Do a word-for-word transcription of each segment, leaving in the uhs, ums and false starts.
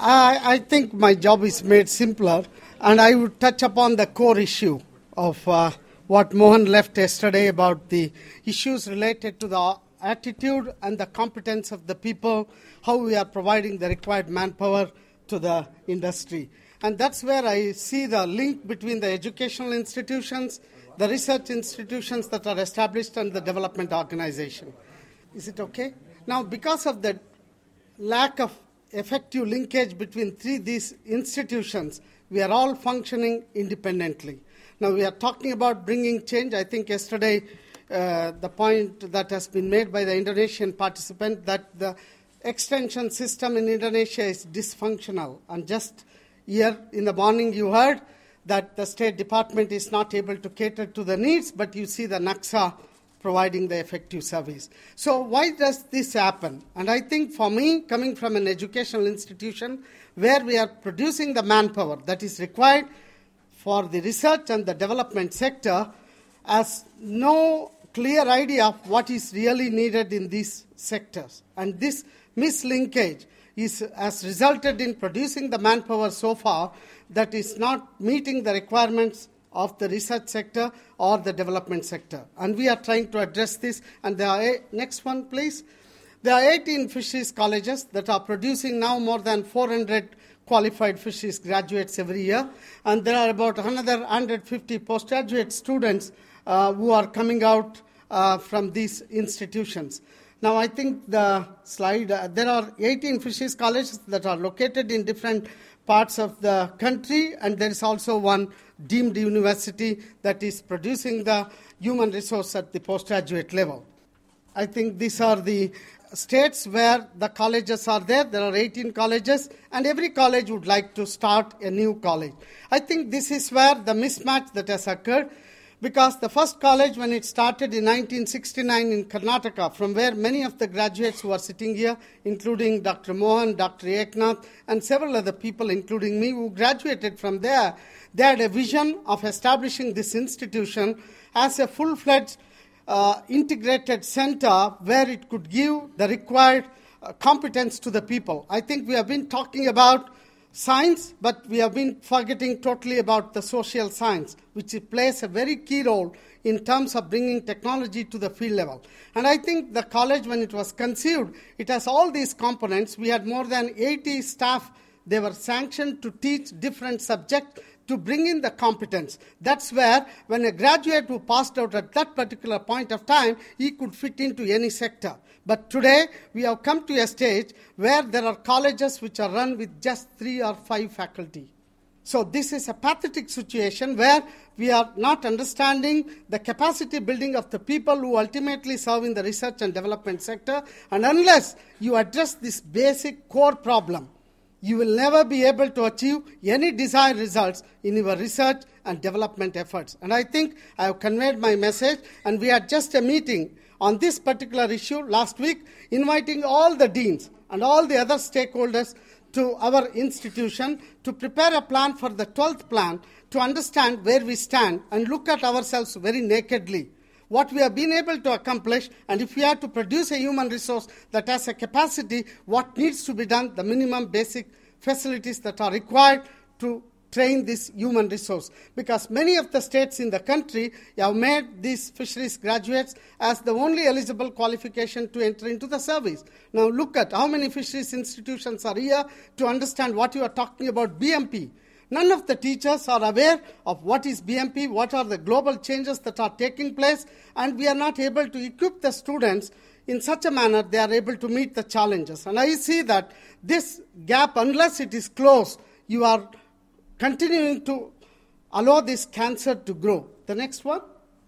I, I think my job is made simpler, and I would touch upon the core issue of uh, what Mohan left yesterday about the issues related to the attitude and the competence of the people, how we are providing the required manpower to the industry. And that's where I see the link between the educational institutions, the research institutions that are established, and the development organization. Is it okay? Now, because of the lack of effective linkage between three these institutions, we are all functioning independently. Now, we are talking about bringing change. I think yesterday uh, the point that has been made by the Indonesian participant that the extension system in Indonesia is dysfunctional. And just here in the morning you heard that the State Department is not able to cater to the needs, but you see the Naksa providing the effective service. So why does this happen? And I think for me, coming from an educational institution where we are producing the manpower that is required for the research and the development sector, has no clear idea of what is really needed in these sectors. And this mislinkage is, has resulted in producing the manpower so far that is not meeting the requirements of the research sector or the development sector. And we are trying to address this. And there are, a, next one, please. There are eighteen fisheries colleges that are producing now more than four hundred qualified fisheries graduates every year. And there are about another one hundred fifty postgraduate students uh, who are coming out uh, from these institutions. Now, I think the slide, uh, there are eighteen fisheries colleges that are located in different parts of the country, and there is also one deemed university that is producing the human resource at the postgraduate level. I think these are the states where the colleges are there. There are eighteen colleges, and every college would like to start a new college. I think this is where the mismatch that has occurred, because the first college, when it started in nineteen sixty-nine in Karnataka, from where many of the graduates who are sitting here, including Doctor Mohan, Doctor Eknath, and several other people, including me, who graduated from there, they had a vision of establishing this institution as a full-fledged uh, integrated center where it could give the required uh, competence to the people. I think we have been talking about science, but we have been forgetting totally about the social science, which plays a very key role in terms of bringing technology to the field level. And I think the college, when it was conceived, it has all these components. We had more than eighty staff. They were sanctioned to teach different subjects to bring in the competence. That's where, when a graduate who passed out at that particular point of time, he could fit into any sector. But today, we have come to a stage where there are colleges which are run with just three or five faculty. So this is a pathetic situation where we are not understanding the capacity building of the people who ultimately serve in the research and development sector. And unless you address this basic core problem, you will never be able to achieve any desired results in your research and development efforts. And I think I have conveyed my message, and we had just a meeting on this particular issue last week, inviting all the deans and all the other stakeholders to our institution to prepare a plan for the twelfth plan, to understand where we stand and look at ourselves very nakedly, what we have been able to accomplish, and if we are to produce a human resource that has a capacity, what needs to be done, the minimum basic facilities that are required to train this human resource. Because many of the states in the country have made these fisheries graduates as the only eligible qualification to enter into the service. Now look at how many fisheries institutions are here to understand what you are talking about B M P. None of the teachers are aware of what is B M P, what are the global changes that are taking place, and we are not able to equip the students in such a manner they are able to meet the challenges. And I see that this gap, unless it is closed, you are continuing to allow this cancer to grow. The next one.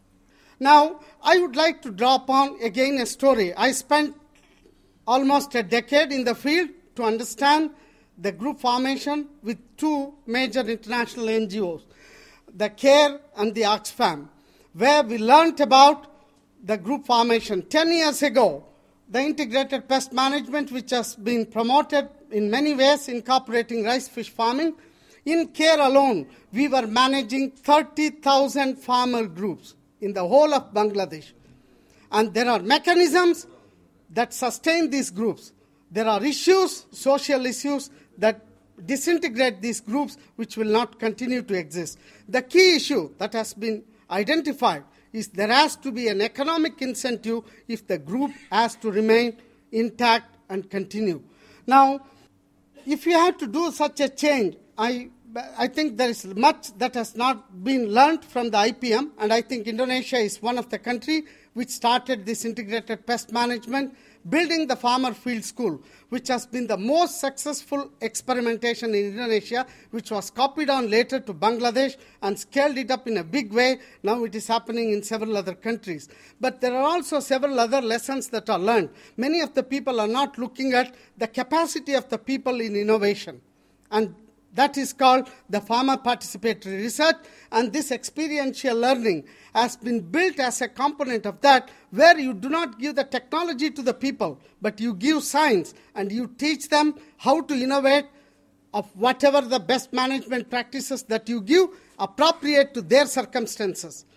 Now, I would like to draw upon again a story. I spent almost a decade in the field to understand the group formation with two major international N G Os, the CARE and the Oxfam, where we learned about the group formation. Ten years ago, the integrated pest management, which has been promoted in many ways, incorporating rice fish farming, in CARE alone, we were managing thirty thousand farmer groups in the whole of Bangladesh. And there are mechanisms that sustain these groups. There are issues, social issues, that disintegrate these groups which will not continue to exist. The key issue that has been identified is there has to be an economic incentive if the group has to remain intact and continue. Now, if you have to do such a change, I, I think there is much that has not been learned from the I P M, and I think Indonesia is one of the countries which started this integrated pest management, building the farmer field school, which has been the most successful experimentation in Indonesia, which was copied on later to Bangladesh and scaled it up in a big way. Now it is happening in several other countries. But there are also several other lessons that are learned. Many of the people are not looking at the capacity of the people in innovation. And that is called the farmer participatory research, and this experiential learning has been built as a component of that, where you do not give the technology to the people, but you give science and you teach them how to innovate of whatever the best management practices that you give appropriate to their circumstances.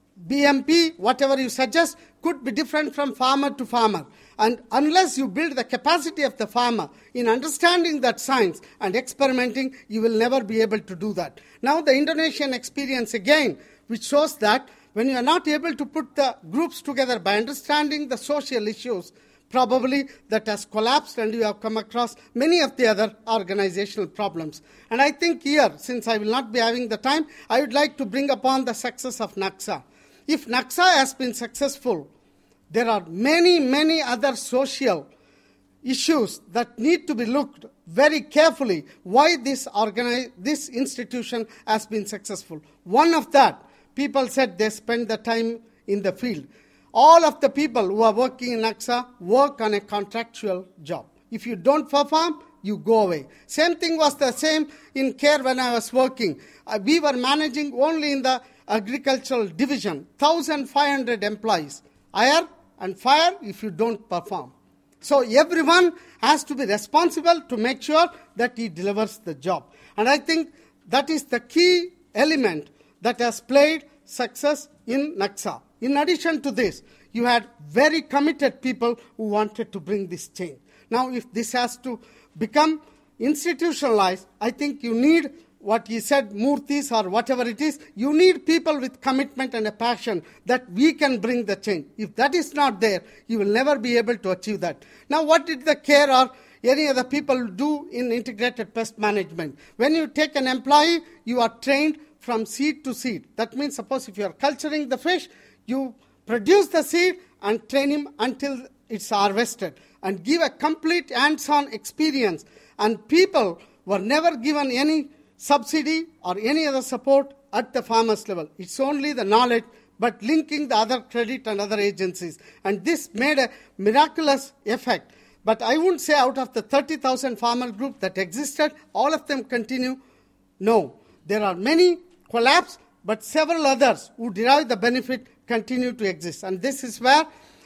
B M P, whatever you suggest, could be different from farmer to farmer. And unless you build the capacity of the farmer in understanding that science and experimenting, you will never be able to do that. Now the Indonesian experience again, which shows that when you are not able to put the groups together by understanding the social issues, probably that has collapsed and you have come across many of the other organizational problems. And I think here, since I will not be having the time, I would like to bring upon the success of NACSA. If NACSA has been successful, there are many, many other social issues that need to be looked very carefully why this, organize, this institution has been successful. One of that, people said they spend the time in the field. All of the people who are working in NACSA work on a contractual job. If you don't perform, you go away. Same thing was the same in CARE when I was working. Uh, we were managing only in the agricultural division, one thousand five hundred employees. Hire and fire if you don't perform. So everyone has to be responsible to make sure that he delivers the job. And I think that is the key element that has played success in NACSA. In addition to this, you had very committed people who wanted to bring this change. Now, if this has to become institutionalized, I think you need what he said, Murthy's or whatever it is, you need people with commitment and a passion that we can bring the change. If that is not there, you will never be able to achieve that. Now, what did the CARE or any other people do in integrated pest management? When you take an employee, you are trained from seed to seed. That means, suppose if you are culturing the fish, you produce the seed and train him until it's harvested and give a complete hands-on experience. And people were never given any subsidy or any other support at the farmer's level. It's only the knowledge, but linking the other credit and other agencies. And this made a miraculous effect. But I wouldn't say out of the thirty thousand farmer group that existed, all of them continue. No. There are many collapse, but several others who derive the benefit continue to exist. And this is where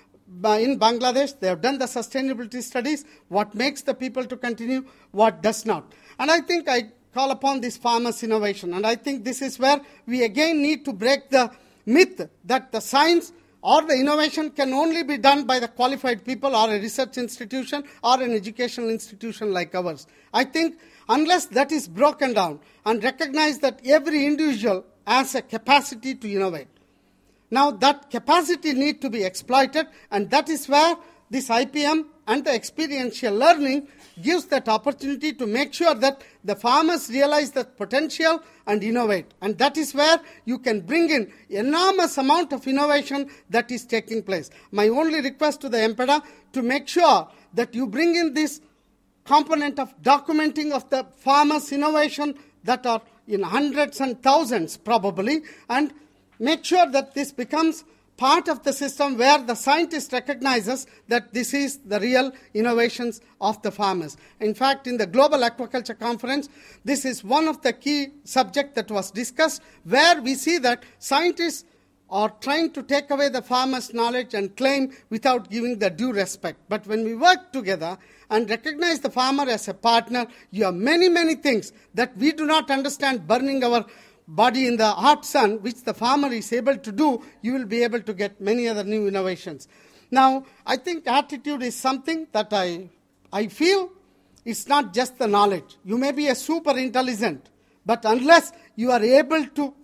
in Bangladesh, they have done the sustainability studies, what makes the people to continue, what does not. And I think I call upon this farmers' innovation. And I think this is where we again need to break the myth that the science or the innovation can only be done by the qualified people or a research institution or an educational institution like ours. I think unless that is broken down and recognize that every individual has a capacity to innovate. Now that capacity needs to be exploited, and that is where this I P M and the experiential learning gives that opportunity to make sure that the farmers realize that potential and innovate. And that is where you can bring in enormous amount of innovation that is taking place. My only request to the EMPEDA to make sure that you bring in this component of documenting of the farmers' innovation that are in hundreds and thousands probably, and make sure that this becomes part of the system where the scientist recognizes that this is the real innovations of the farmers. In fact, in the Global Aquaculture Conference, this is one of the key subjects that was discussed, where we see that scientists are trying to take away the farmers' knowledge and claim without giving the due respect. But when we work together and recognize the farmer as a partner, you have many, many things that we do not understand burning our body in the hot sun, which the farmer is able to do. You will be able to get many other new innovations. Now, I think attitude is something that I, I feel it's not just the knowledge. You may be a super intelligent, but unless you are able to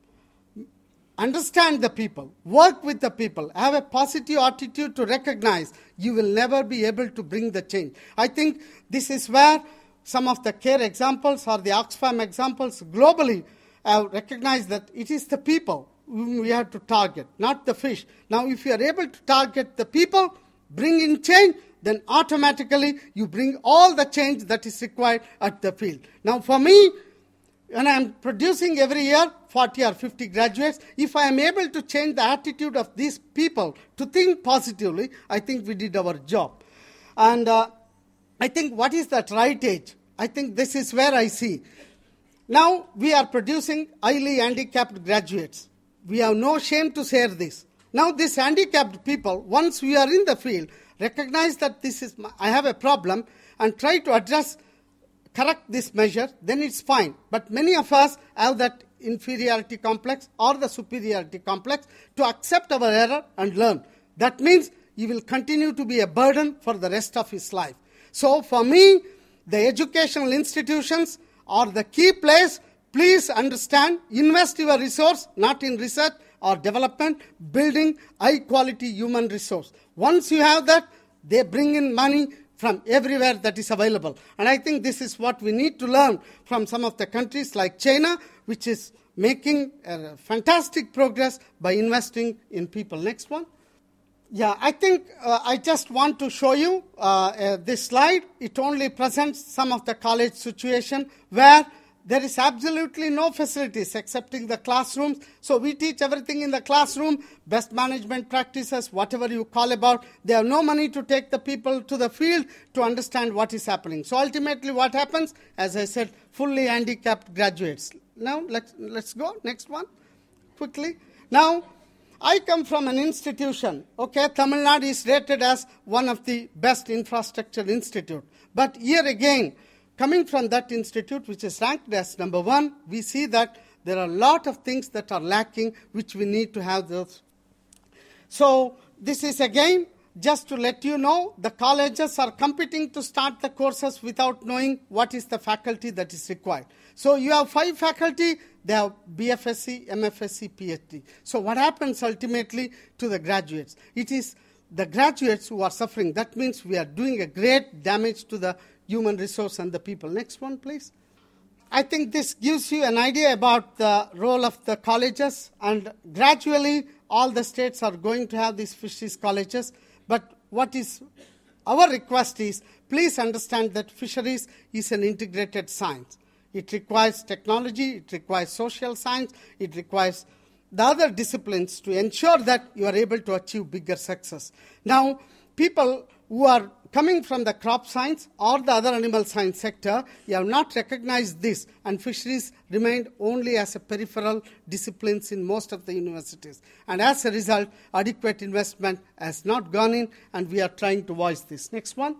understand the people, work with the people, have a positive attitude to recognize, you will never be able to bring the change. I think this is where some of the CARE examples or the Oxfam examples globally have recognized that it is the people whom we have to target, not the fish. Now, if you are able to target the people, bring in change, then automatically you bring all the change that is required at the field. Now, for me, when I am producing every year forty or fifty graduates, if I am able to change the attitude of these people to think positively, I think we did our job. And uh, I think what is that right age? I think this is where I see. Now we are producing highly handicapped graduates. We have no shame to share this. Now these handicapped people, once we are in the field, recognize that this is my, I have a problem and try to address correct this measure, then it's fine. But many of us have that inferiority complex or the superiority complex to accept our error and learn. That means he will continue to be a burden for the rest of his life. So for me, the educational institutions are the key place. Please understand, invest your resource, not in research or development, building high-quality human resource. Once you have that, they bring in money from everywhere that is available. And I think this is what we need to learn from some of the countries like China, which is making uh, fantastic progress by investing in people. Next one. Yeah, I think uh, I just want to show you uh, uh, this slide. It only presents some of the college situation where there is absolutely no facilities excepting the classrooms. So we teach everything in the classroom, best management practices, whatever you call about. They have no money to take the people to the field to understand what is happening. So ultimately what happens, as I said, fully handicapped graduates. Now let's, let's go, next one, quickly. Now, I come from an institution, okay, Tamil Nadu is rated as one of the best infrastructure institute. But here again, coming from that institute, which is ranked as number one, we see that there are a lot of things that are lacking, which we need to have those. So this is again, just to let you know, the colleges are competing to start the courses without knowing what is the faculty that is required. So you have five faculty, they have B F S C, M F S C, P H D. So what happens ultimately to the graduates? It is the graduates who are suffering. That means we are doing a great damage to the human resource and the people. Next one, please. I think this gives you an idea about the role of the colleges, and gradually all the states are going to have these fisheries colleges. But what is our request is, please understand that fisheries is an integrated science. It requires technology, it requires social science, it requires the other disciplines to ensure that you are able to achieve bigger success. Now, people who are coming from the crop science or the other animal science sector, you have not recognized this, and fisheries remained only as a peripheral disciplines in most of the universities. And as a result, adequate investment has not gone in, and we are trying to voice this. Next one.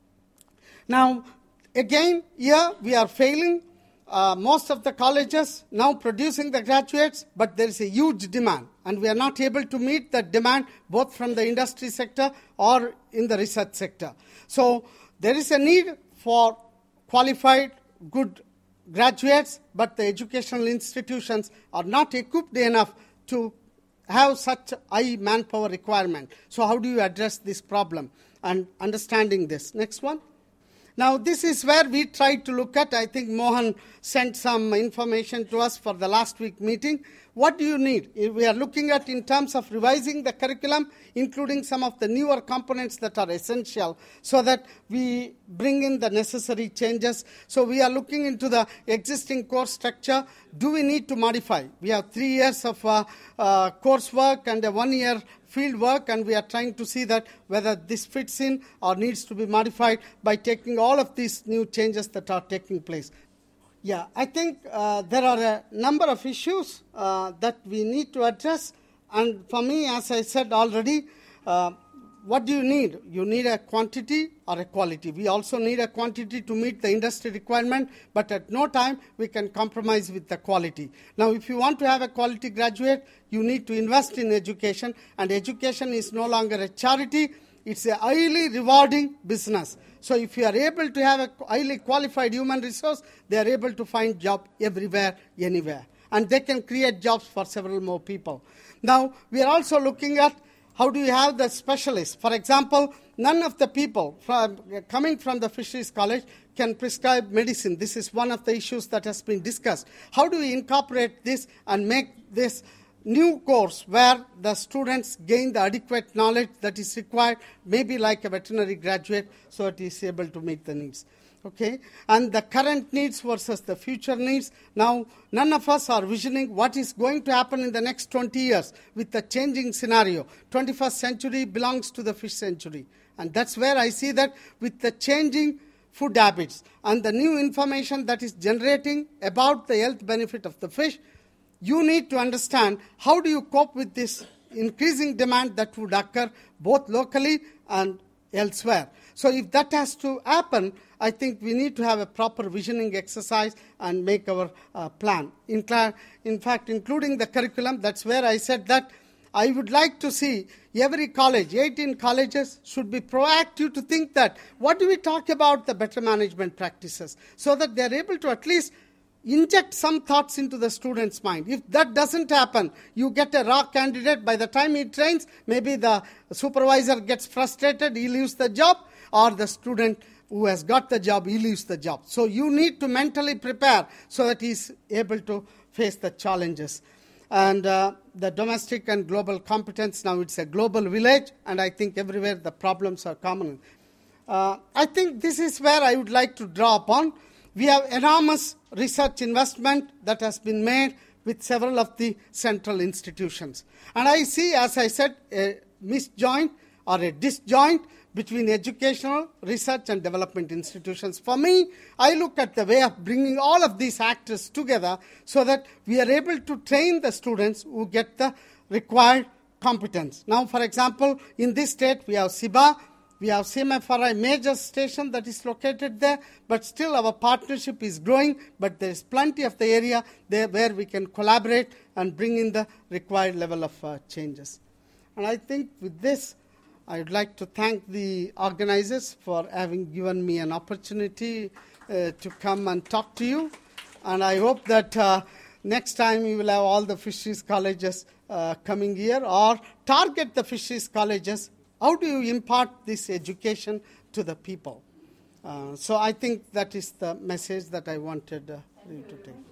Now, again, here we are failing. Uh, most of the colleges now producing the graduates, but there is a huge demand, and we are not able to meet that demand both from the industry sector or in the research sector. So there is a need for qualified, good graduates, but the educational institutions are not equipped enough to have such high manpower requirement. So how do you address this problem and understanding this? Next one. Now, this is where we tried to look at. I think Mohan sent some information to us for the last week meeting. What do you need? We are looking at in terms of revising the curriculum, including some of the newer components that are essential so that we bring in the necessary changes. So we are looking into the existing course structure. Do we need to modify? We have three years of uh, uh, coursework and a one-year field work, and we are trying to see that whether this fits in or needs to be modified by taking all of these new changes that are taking place. Yeah, I think uh, there are a number of issues uh, that we need to address, and for me, as I said already, uh, what do you need? You need a quantity or a quality. We also need a quantity to meet the industry requirement, but at no time we can compromise with the quality. Now, if you want to have a quality graduate, you need to invest in education, and education is no longer a charity. it's a highly rewarding business. So if you are able to have a highly qualified human resource, they are able to find job everywhere, anywhere. And they can create jobs for several more people. Now, we are also looking at how do you have the specialists. For example, none of the people from, coming from the Fisheries College can prescribe medicine. This is one of the issues that has been discussed. How do we incorporate this and make this new course where the students gain the adequate knowledge that is required, maybe like a veterinary graduate, so that he is able to meet the needs. Okay, and the current needs versus the future needs. Now, none of us are visioning what is going to happen in the next twenty years with the changing scenario. twenty-first century belongs to the fish century. And that's where I see that with the changing food habits and the new information that is generating about the health benefit of the fish, you need to understand how do you cope with this increasing demand that would occur both locally and elsewhere. So if that has to happen, I think we need to have a proper visioning exercise and make our uh, plan. In, in fact, including the curriculum, that's where I said that I would like to see every college, eighteen colleges, should be proactive to think that what do we talk about the better management practices, so that they're able to at least inject some thoughts into the student's mind. If that doesn't happen, you get a raw candidate. By the time he trains, maybe the supervisor gets frustrated, he leaves the job, or the student who has got the job, he leaves the job. So you need to mentally prepare so that he's able to face the challenges. And uh, the domestic and global competence, now it's a global village, and I think everywhere the problems are common. Uh, I think this is where I would like to draw upon. We have enormous research investment that has been made with several of the central institutions. And I see, as I said, a misjoint or a disjoint between educational, research and development institutions. For me, I look at the way of bringing all of these actors together so that we are able to train the students who get the required competence. Now, for example, in this state, we have SIBA, we have C M F R I major station that is located there, but still our partnership is growing, but there is plenty of the area there where we can collaborate and bring in the required level of uh, changes. And I think with this, I would like to thank the organizers for having given me an opportunity uh, to come and talk to you. And I hope that uh, next time you will have all the fisheries colleges uh, coming here, or target the fisheries colleges. How do you impart this education to the people? Uh, so I think that is the message that I wanted uh, you to take.